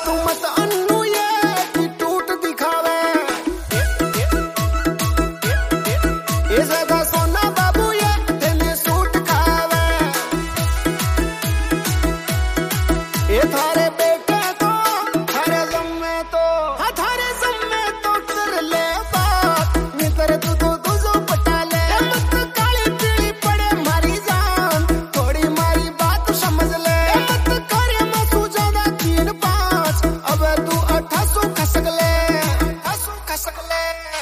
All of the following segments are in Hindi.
तू मत अन्नू ये टूट दिखावे, ये ज्यादा सोना बाबू ये तेने सूट खावे। ये थारे बेटे तो थारे जम्मे तो थारे जम्मे तो कर ले बात, मित्र तू तो तुझो पटा ले। मत काली पीली पड़े मारी जान, थोड़ी मारी बात समझ ले। मत करे मसू ज्यादा 3-5, अब तू 88 खसक ले, 88 खसक ले।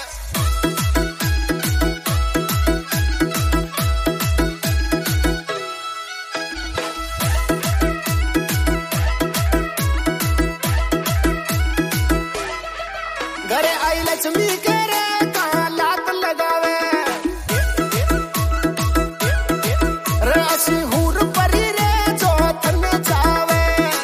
घरे आई लक्ष्मी के रे कहाँ लात लगावे, राशि हूर परी रे जो थने जावे।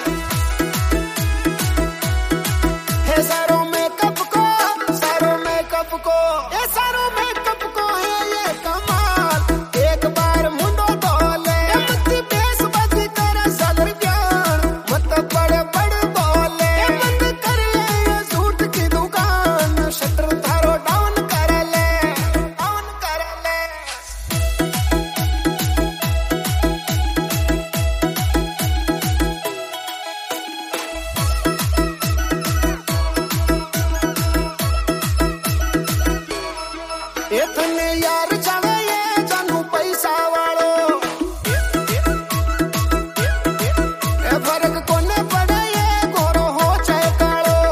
हे सारो मेकअप को, सारो मेकअप को, ये सारो मेकअप को है ये कमाल। एक बार मुंडो धोले, मत बेस बाजी कर सदर ज्ञान, मत बड़े बड़े बोले। बंद कर ले ये सूट की दुकान, शटर थारो डाउन कर ले, डाउन कर ले। इतने यार जावे ये जानू पैसा वालो, ए फर्क कोने पड़े ये गोरो हो चाहे कालो।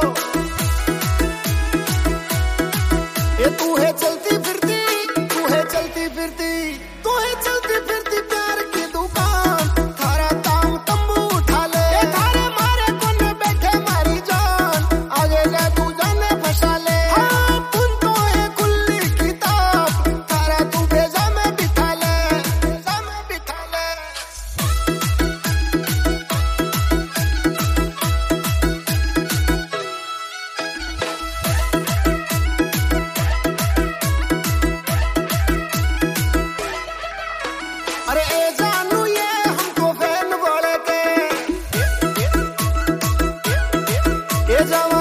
ये तू है चलती फिरती, तू है चलती फिरती, तू है चलती फिरती प्यार की दुकान। थारा काम तंबू उठा ले, ये थारे मारे कोने बैठे मारी जान, आगे ले तू जाने फंसा ले। हाँ पुन तो है खुली किताब, थारा तू भेजा में बिठा ले, भेजा में बिठा ले। अरे ए जानू ये हमको फैन बोले के, ये जवान